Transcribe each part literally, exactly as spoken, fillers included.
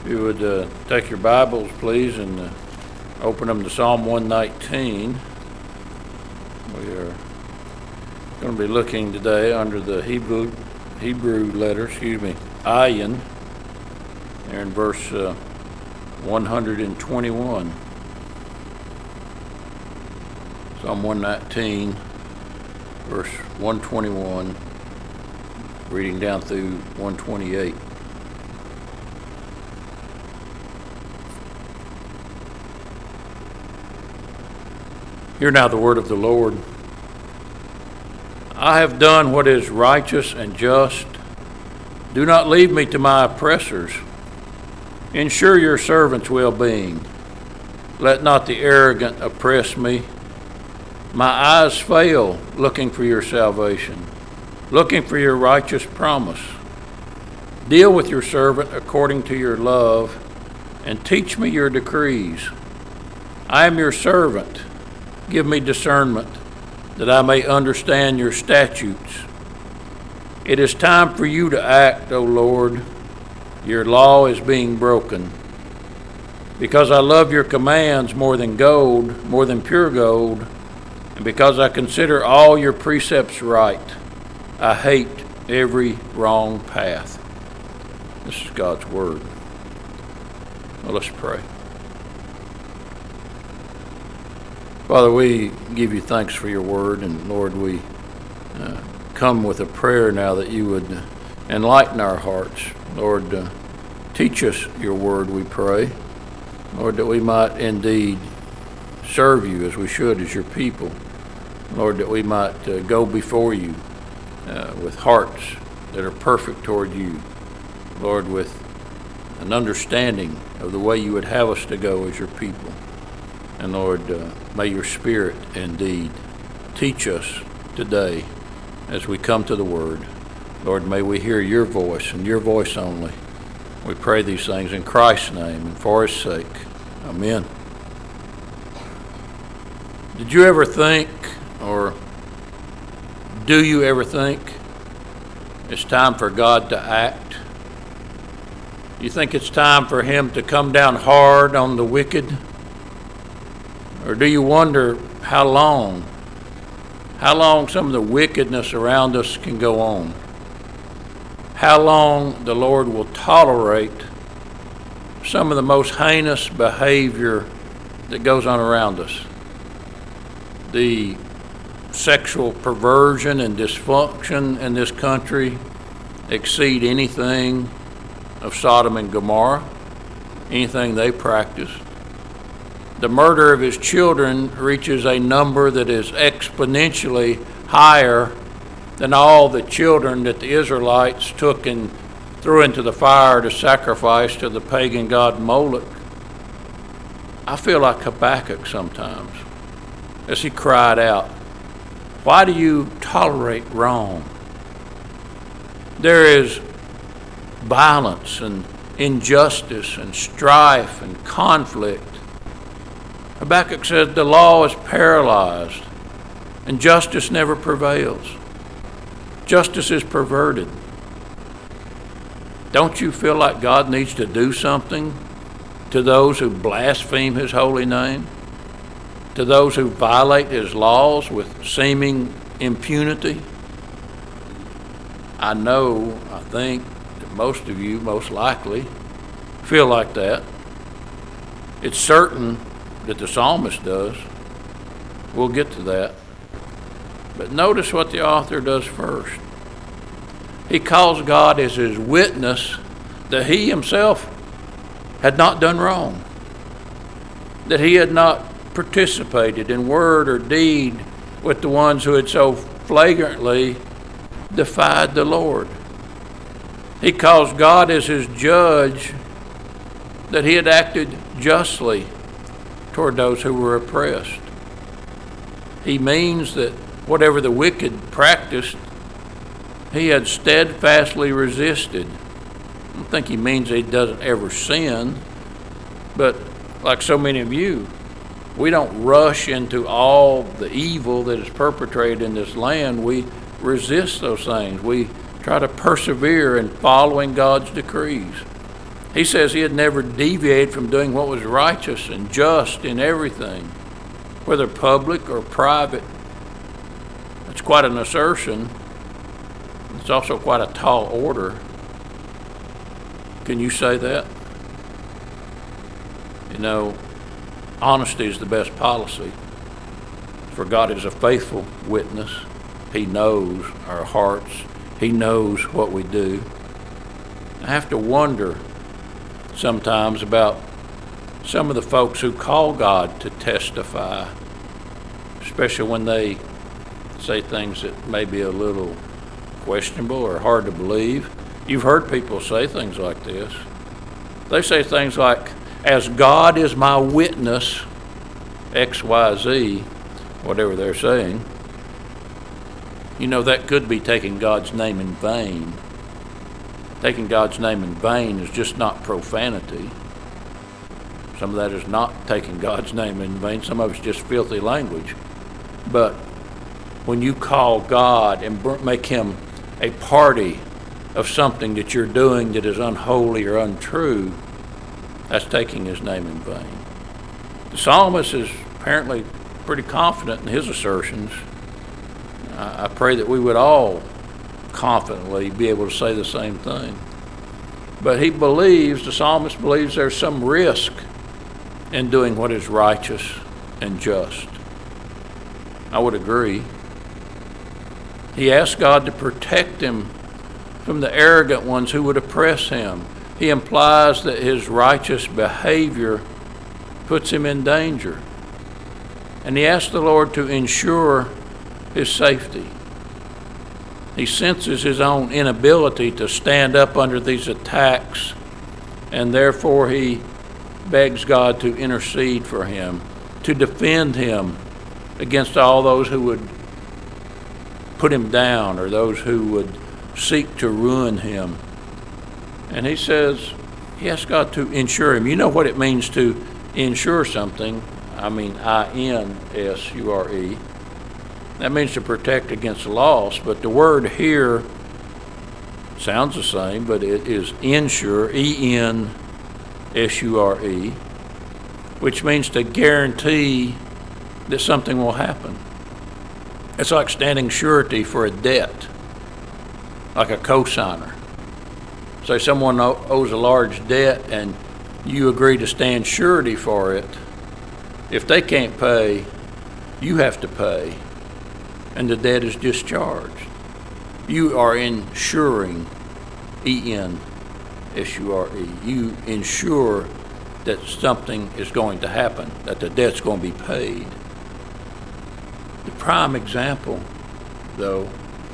If you would uh, take your Bibles, please, and uh, open them to Psalm one nineteen. We are going to be looking today under the Hebrew Hebrew letter, excuse me, Ayin, there in verse uh, one twenty-one. Psalm one nineteen, verse one twenty-one, reading down through one twenty-eight. Hear now the word of the Lord. I have done what is righteous and just. Do not leave me to my oppressors. Ensure your servant's well-being. Let not the arrogant oppress me. My eyes fail looking for your salvation, looking for your righteous promise. Deal with your servant according to your love, and teach me your decrees. I am your servant. Give me discernment, that I may understand your statutes. It is time for you to act, O Lord. Your law is being broken. Because I love your commands more than gold, more than pure gold, and because I consider all your precepts right, I hate every wrong path. This is God's word. Well, let's pray. Father, we give you thanks for your word, and Lord, we uh, come with a prayer now that you would enlighten our hearts. Lord, uh, teach us your word, we pray. Lord, that we might indeed serve you as we should as your people. Lord, that we might uh, go before you uh, with hearts that are perfect toward you. Lord, with an understanding of the way you would have us to go as your people. And Lord, uh, may your Spirit indeed teach us today as we come to the Word. Lord, may we hear your voice and your voice only. We pray these things in Christ's name and for his sake. Amen. Did you ever think, or do you ever think, it's time for God to act? You think it's time for him to come down hard on the wicked? Or do you wonder how long, how long some of the wickedness around us can go on? How long the Lord will tolerate some of the most heinous behavior that goes on around us? The sexual perversion and dysfunction in this country exceed anything of Sodom and Gomorrah, anything they practiced. The murder of his children reaches a number that is exponentially higher than all the children that the Israelites took and threw into the fire to sacrifice to the pagan god Moloch. I feel like Habakkuk sometimes as he cried out, "Why do you tolerate wrong?" There is violence and injustice and strife and conflict. Habakkuk says the law is paralyzed and justice never prevails. Justice is perverted. Don't you feel like God needs to do something to those who blaspheme his holy name? To those who violate his laws with seeming impunity? I know, I think that most of you most likely feel like that. It's certain that the psalmist does. We'll get to that. But notice what the author does first. He calls God as his witness that he himself had not done wrong, that he had not participated in word or deed with the ones who had so flagrantly defied the Lord. He calls God as his judge, that he had acted justly toward those who were oppressed. He means that whatever the wicked practiced, he had steadfastly resisted. I don't think he means he doesn't ever sin, but like so many of you, we don't rush into all the evil that is perpetrated in this land. We resist those things. We try to persevere in following God's decrees. He says he had never deviated from doing what was righteous and just in everything, whether public or private. It's quite an assertion. It's also quite a tall order. Can you say that? You know, honesty is the best policy. For God is a faithful witness. He knows our hearts. He knows what we do. I have to wonder sometimes about some of the folks who call God to testify, especially when they say things that may be a little questionable or hard to believe. You've heard people say things like this. They say things like, as God is my witness, X Y Z, whatever they're saying. You know, that could be taking God's name in vain. Taking God's name in vain is just not profanity. Some of that is not taking God's name in vain. Some of it's just filthy language. But when you call God and make him a party of something that you're doing that is unholy or untrue, that's taking his name in vain. The psalmist is apparently pretty confident in his assertions. I pray that we would all confidently be able to say the same thing. But he believes, the psalmist believes, there's some risk in doing what is righteous and just. I would agree. He asks God to protect him from the arrogant ones who would oppress him. He implies that his righteous behavior puts him in danger. And he asks the Lord to ensure his safety. He senses his own inability to stand up under these attacks, and therefore he begs God to intercede for him, to defend him against all those who would put him down or those who would seek to ruin him. And he says, he asks God to insure him. You know what it means to insure something. I mean I N S U R E. That means to protect against loss, but the word here sounds the same, but it is insure, E N S U R E, which means to guarantee that something will happen. It's like standing surety for a debt, like a cosigner. So someone owes a large debt and you agree to stand surety for it. If they can't pay, you have to pay, and the debt is discharged. You are insuring, E N S U R E. You ensure that something is going to happen, that the debt's going to be paid. The prime example, though,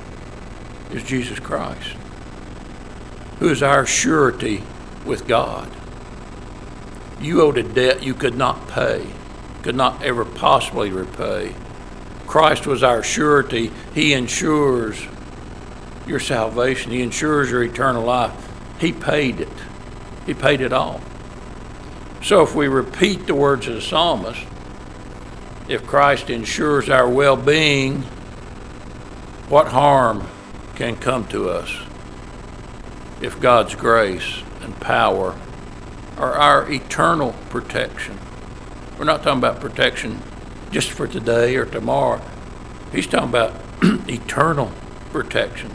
is Jesus Christ, who is our surety with God. You owed a debt you could not pay, could not ever possibly repay. Christ was our surety. He ensures your salvation. He ensures your eternal life. He paid it. He paid it all. So if we repeat the words of the psalmist, if Christ ensures our well-being, what harm can come to us if God's grace and power are our eternal protection? We're not talking about protection just for today or tomorrow. He's talking about eternal protection.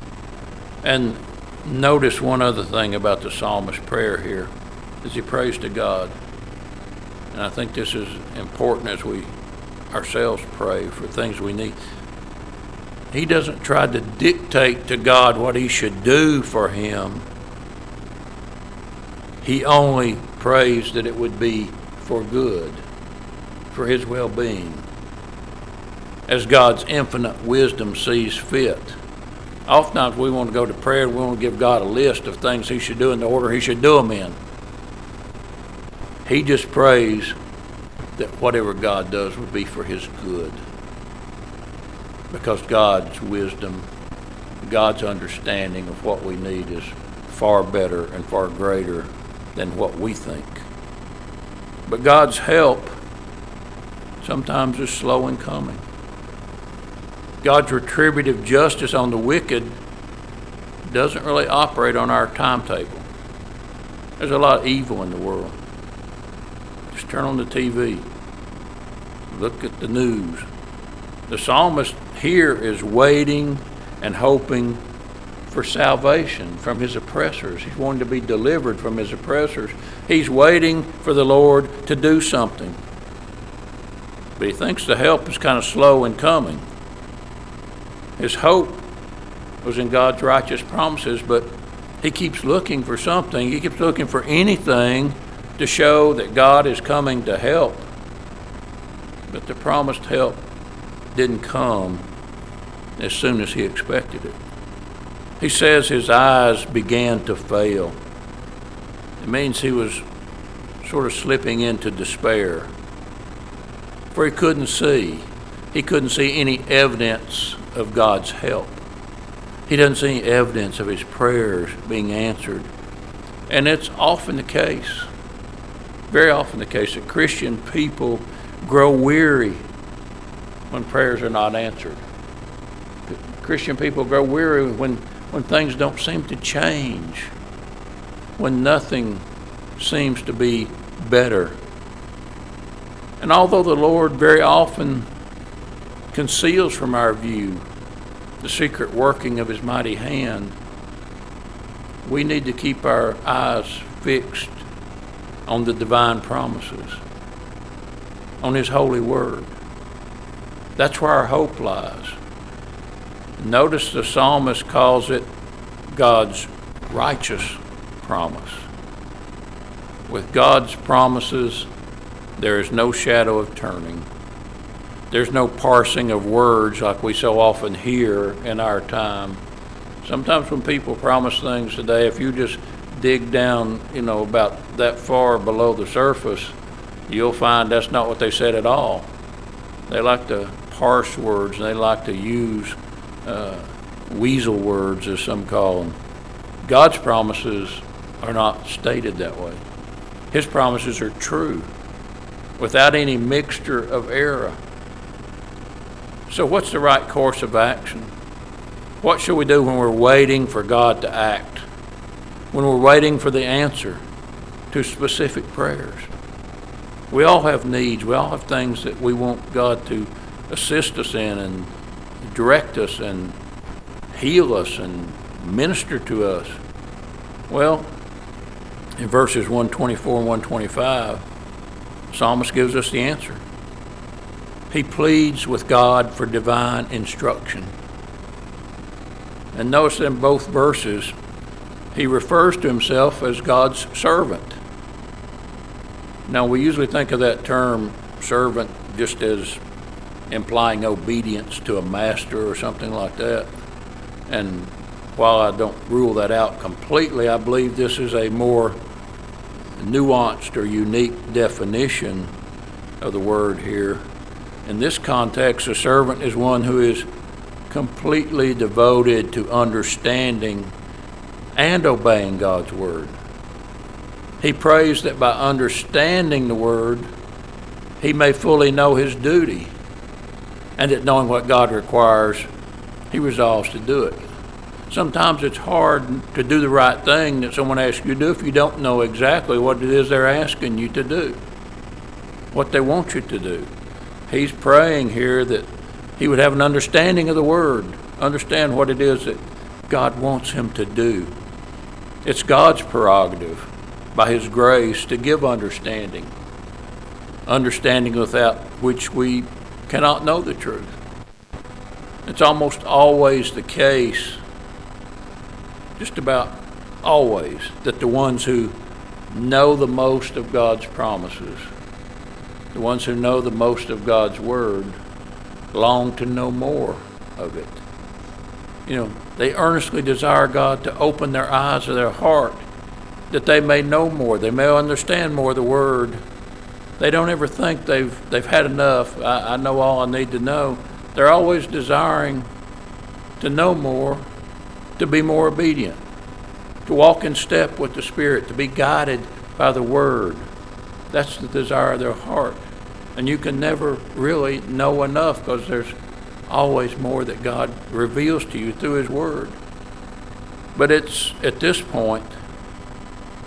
And notice one other thing about the psalmist's prayer here as he prays to God. And I think this is important as we ourselves pray for things we need. He doesn't try to dictate to God what he should do for him. He only prays that it would be for good, for his well-being, as God's infinite wisdom sees fit. Oftentimes we want to go to prayer and we want to give God a list of things he should do in the order he should do them in. He just prays that whatever God does would be for his good, because God's wisdom, God's understanding of what we need is far better and far greater than what we think. But God's help sometimes is slow in coming. God's retributive justice on the wicked doesn't really operate on our timetable. There's a lot of evil in the world. Just turn on the T V. Look at the news. The psalmist here is waiting and hoping for salvation from his oppressors. He's wanting to be delivered from his oppressors. He's waiting for the Lord to do something. But he thinks the help is kind of slow in coming. His hope was in God's righteous promises, but he keeps looking for something. He keeps looking for anything to show that God is coming to help. But the promised help didn't come as soon as he expected it. He says his eyes began to fail. It means he was sort of slipping into despair, for he couldn't see. He couldn't see any evidence of God's help. He doesn't see any evidence of his prayers being answered. And it's often the case, very often the case, that Christian people grow weary when prayers are not answered. Christian people grow weary when, when things don't seem to change, when nothing seems to be better. And although the Lord very often conceals from our view the secret working of his mighty hand, we need to keep our eyes fixed on the divine promises, on his holy word. That's where our hope lies. Notice the psalmist calls it God's righteous promise. With God's promises, there is no shadow of turning. There's no parsing of words like we so often hear in our time. Sometimes when people promise things today, if you just dig down, you know, about that far below the surface, you'll find that's not what they said at all. They like to parse words, and they like to use uh, weasel words, as some call them. God's promises are not stated that way. His promises are true, without any mixture of error. So what's the right course of action? What should we do when we're waiting for God to act? When we're waiting for the answer to specific prayers? We all have needs. We all have things that we want God to assist us in and direct us and heal us and minister to us. Well, in verses one twenty-four and one twenty-five, the psalmist gives us the answer. He pleads with God for divine instruction. And notice in both verses, he refers to himself as God's servant. Now, we usually think of that term servant just as implying obedience to a master or something like that. And while I don't rule that out completely, I believe this is a more nuanced or unique definition of the word here. In this context, a servant is one who is completely devoted to understanding and obeying God's word. He prays that by understanding the word, he may fully know his duty, and that knowing what God requires, he resolves to do it. Sometimes it's hard to do the right thing that someone asks you to do if you don't know exactly what it is they're asking you to do, what they want you to do. He's praying here that he would have an understanding of the word, understand what it is that God wants him to do. It's God's prerogative, by his grace, to give understanding, understanding without which we cannot know the truth. It's almost always the case, just about always, that the ones who know the most of God's promises, the ones who know the most of God's word, long to know more of it. You know, they earnestly desire God to open their eyes of their heart, that they may know more, they may understand more of the word. They don't ever think they've they've had enough. I, I know all I need to know. They're always desiring to know more, to be more obedient, to walk in step with the Spirit, to be guided by the word. That's the desire of their heart. And you can never really know enough, because there's always more that God reveals to you through his word. But it's at this point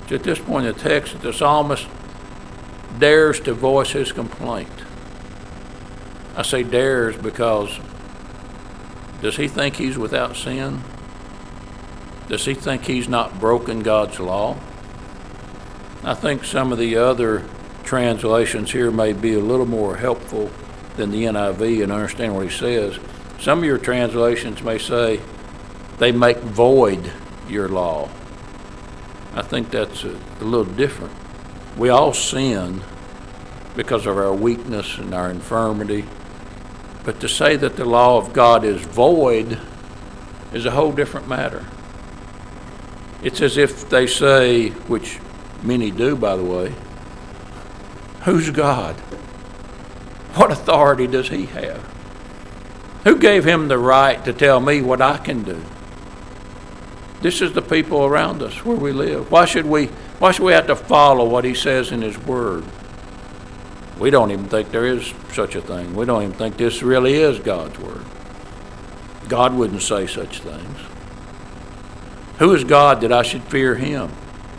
It's at this point in the text that the psalmist dares to voice his complaint. I say dares because does he think he's without sin? Does he think he's not broken God's law? I think some of the other translations here may be a little more helpful than the N I V in understanding what he says. Some of your translations may say, they make void your law. I think that's a, a little different. We all sin because of our weakness and our infirmity. But to say that the law of God is void is a whole different matter. It's as if they say, which many do, by the way, who's God? What authority does he have? Who gave him the right to tell me what I can do? This is the people around us where we live. Why should we, why should we have to follow what he says in his word? We don't even think there is such a thing. We don't even think this really is God's word. God wouldn't say such things. Who is God that I should fear him?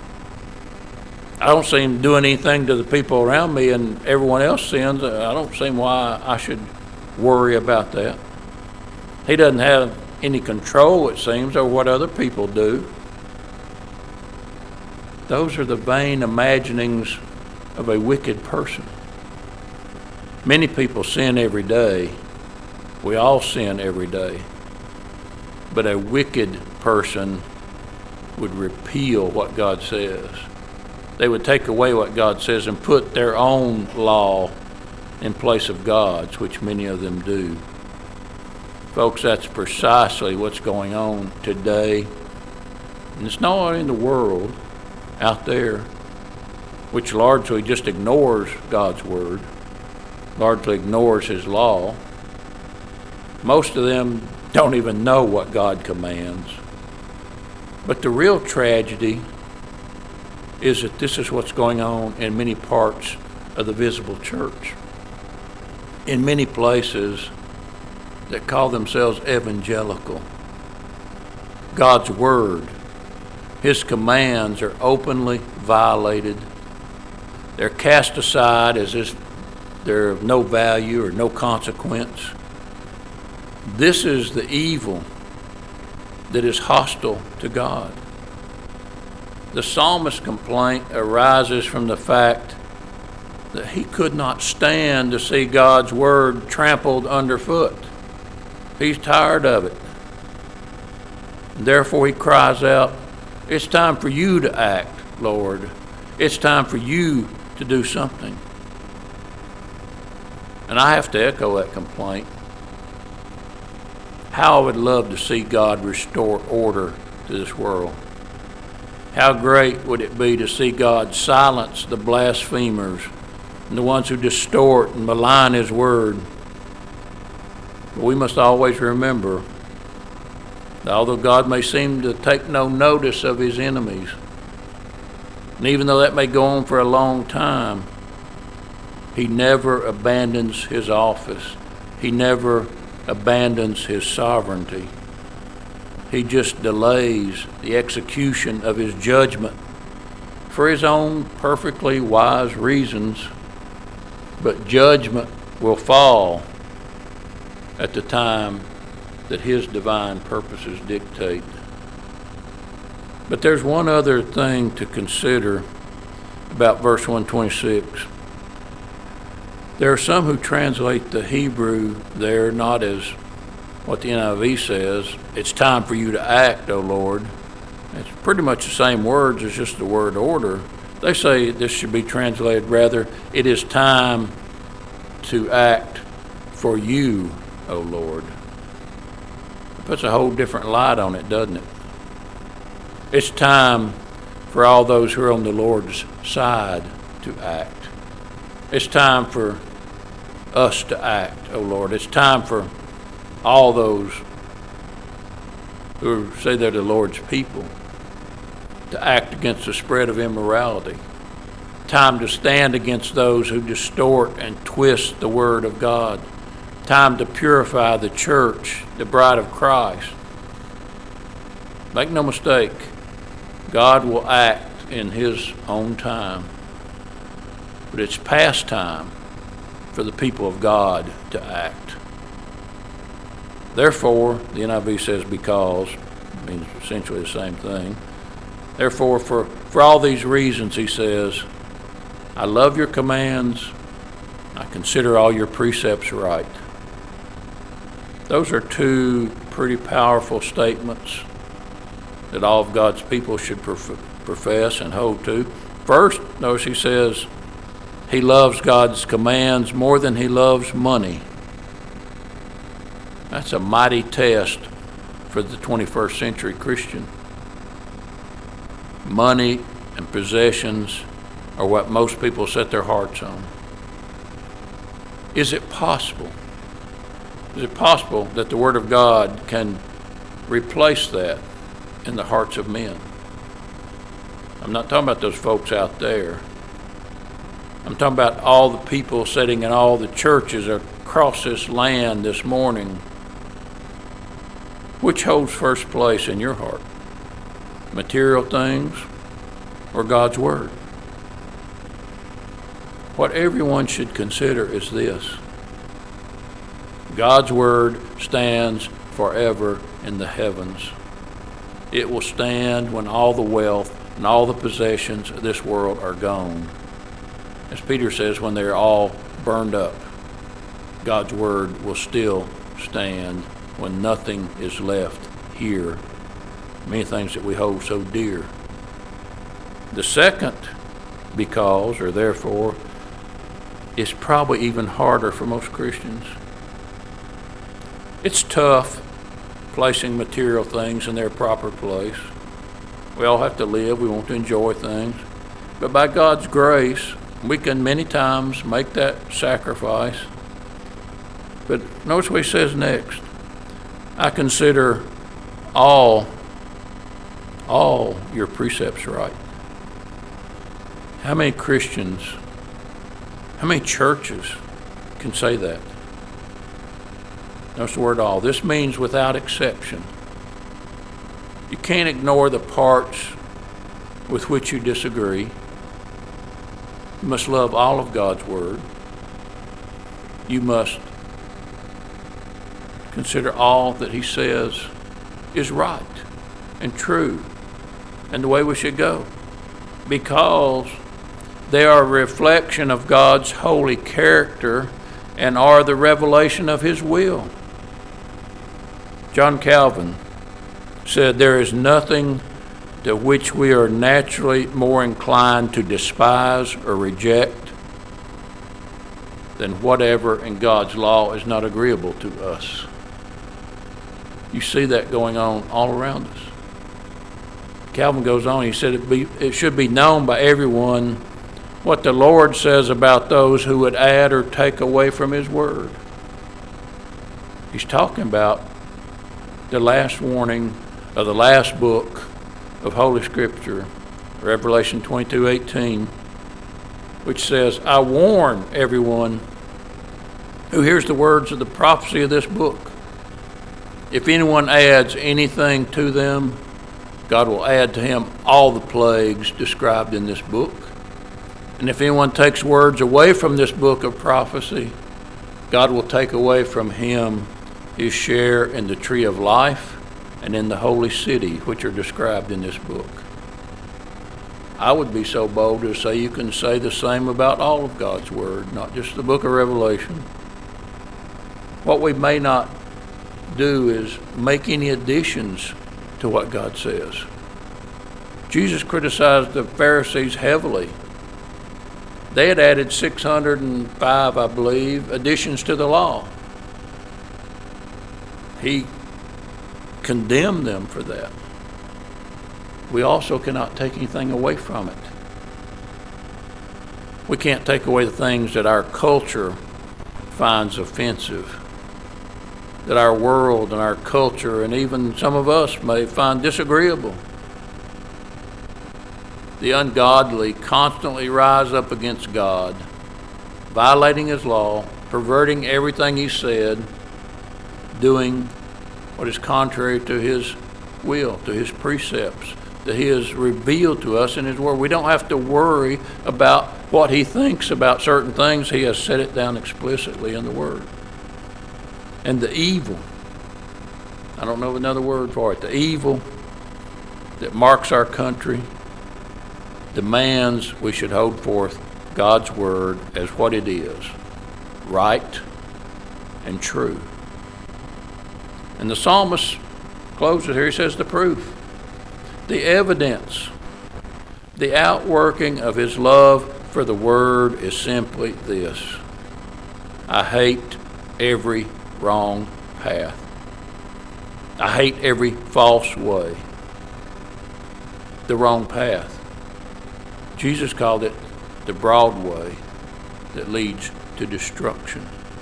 I don't see him doing anything to the people around me, and everyone else sins. I don't see why I should worry about that. He doesn't have any control, it seems, over what other people do. Those are the vain imaginings of a wicked person. Many people sin every day. We all sin every day. But a wicked person would repeal what God says. They would take away what God says and put their own law in place of God's, which many of them do. Folks, that's precisely what's going on today. And it's not only in the world out there, which largely just ignores God's word, largely ignores his law. Most of them don't even know what God commands. But the real tragedy is that this is what's going on in many parts of the visible church. In many places that call themselves evangelical. God's word, his commands are openly violated. They're cast aside as if they're of no value or no consequence. This is the evil that is hostile to God. The psalmist's complaint arises from the fact that he could not stand to see God's word trampled underfoot. He's tired of it. Therefore he cries out, it's time for you to act, Lord. It's time for you to do something. And I have to echo that complaint. How I would love to see God restore order to this world. How great would it be to see God silence the blasphemers and the ones who distort and malign his word. But we must always remember that although God may seem to take no notice of his enemies, and even though that may go on for a long time, he never abandons his office. He never abandons his sovereignty. He just delays the execution of his judgment for his own perfectly wise reasons. But judgment will fall at the time that his divine purposes dictate. But there's one other thing to consider about verse one twenty-six. There are some who translate the Hebrew there not as what the N I V says, it's time for you to act, O Lord. It's pretty much the same words as just the word order. They say this should be translated rather, it is time to act for you, O Lord. It puts a whole different light on it, doesn't it? It's time for all those who are on the Lord's side to act. It's time for us to act, O Lord. It's time for all those who say they're the Lord's people to act against the spread of immorality. Time to stand against those who distort and twist the word of God. Time to purify the church, the bride of Christ. Make no mistake, God will act in his own time. But it's past time for the people of God to act. Therefore, the N I V says because, means essentially the same thing. Therefore, for, for all these reasons, he says, I love your commands. I consider all your precepts right. Those are two pretty powerful statements that all of God's people should prof- profess and hold to. First, notice he says he loves God's commands more than he loves money. That's a mighty test for the twenty-first century Christian. Money and possessions are what most people set their hearts on. Is it possible? Is it possible that the Word of God can replace that in the hearts of men? I'm not talking about those folks out there. I'm talking about all the people sitting in all the churches across this land this morning. Which holds first place in your heart? Material things or God's Word? What everyone should consider is this: God's Word stands forever in the heavens. It will stand when all the wealth and all the possessions of this world are gone. As Peter says, when they're all burned up, God's Word will still stand when nothing is left here. Many things that we hold so dear. The second because, or therefore, is probably even harder for most Christians. It's tough placing material things in their proper place. We all have to live. We want to enjoy things. But by God's grace, we can many times make that sacrifice. But notice what he says next. I consider all, all your precepts right. How many Christians, how many churches can say that? Notice the word all. This means without exception. You can't ignore the parts with which you disagree. You must love all of God's Word. You must consider all that he says is right and true and the way we should go, because they are a reflection of God's holy character and are the revelation of his will. John Calvin said, there is nothing to which we are naturally more inclined to despise or reject than whatever in God's law is not agreeable to us. You see that going on all around us. Calvin goes on, he said it, be, it should be known by everyone what the Lord says about those who would add or take away from his word. He's talking about the last warning of the last book of Holy Scripture, Revelation twenty-two eighteen, which says, I warn everyone who hears the words of the prophecy of this book. If anyone adds anything to them, God will add to him all the plagues described in this book. And if anyone takes words away from this book of prophecy, God will take away from him his share in the tree of life and in the holy city, which are described in this book. I would be so bold to say you can say the same about all of God's Word, not just the book of Revelation. What we may not do is make any additions to what God says. Jesus criticized the Pharisees heavily. They had added six hundred five, I believe, additions to the law. He condemned them for that. We also cannot take anything away from it. We can't take away the things that our culture finds offensive, that our world and our culture and even some of us may find disagreeable. The ungodly constantly rise up against God, violating his law, perverting everything he said, doing what is contrary to his will, to his precepts that he has revealed to us in his word. We don't have to worry about what he thinks about certain things. He has set it down explicitly in the word. And the evil, I don't know another word for it, the evil that marks our country demands we should hold forth God's word as what it is, right and true. And the psalmist closes here, he says the proof, the evidence, the outworking of his love for the word is simply this: I hate every wrong path. I hate every false way, the wrong path. Jesus called it the broad way that leads to destruction.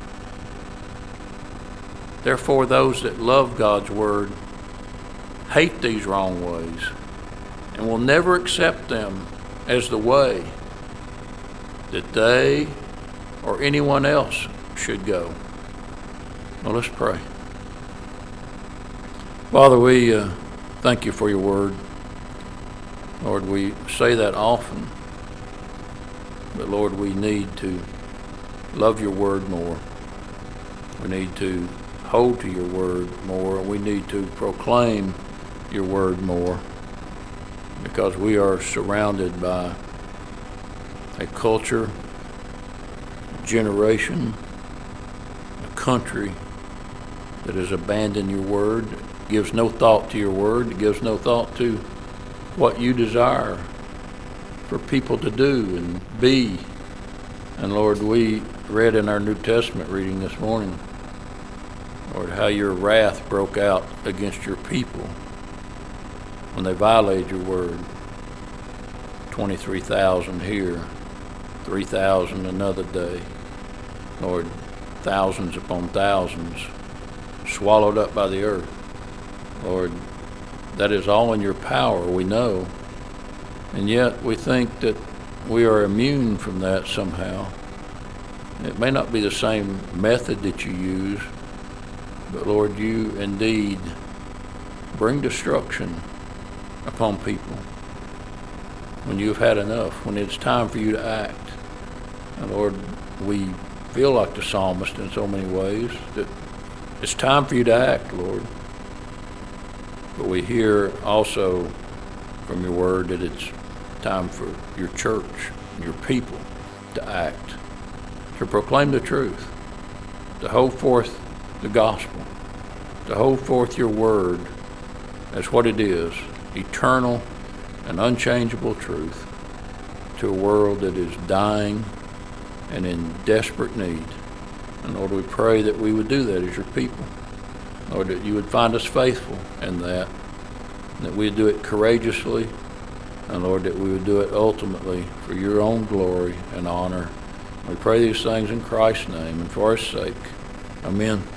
Therefore, those that love God's word hate these wrong ways and will never accept them as the way that they or anyone else should go. Well, let's pray. Father, we uh, thank you for your word. Lord, we say that often, but Lord, we need to love your word more. We need to hold to your word more. We need to proclaim your word more, because we are surrounded by a culture, a generation, a country that has abandoned your word, gives no thought to your word, gives no thought to what you desire for people to do and be. And Lord, we read in our New Testament reading this morning, Lord, how your wrath broke out against your people when they violated your word. twenty-three thousand here, three thousand another day. Lord, thousands upon thousands swallowed up by the earth. Lord, that is all in your power, we know. And yet we think that we are immune from that somehow. It may not be the same method that you use, but Lord, you indeed bring destruction upon people when you've had enough, when it's time for you to act. And Lord, we feel like the psalmist in so many ways, that it's time for you to act, Lord. But we hear also from your word that it's time for your church, your people, to act, to proclaim the truth, to hold forth the gospel, to hold forth your word as what it is, eternal and unchangeable truth, to a world that is dying and in desperate need. And Lord, we pray that we would do that as your people. Lord, that you would find us faithful in that, that we would do it courageously, and Lord, that we would do it ultimately for your own glory and honor. We pray these things in Christ's name and for his sake. Amen.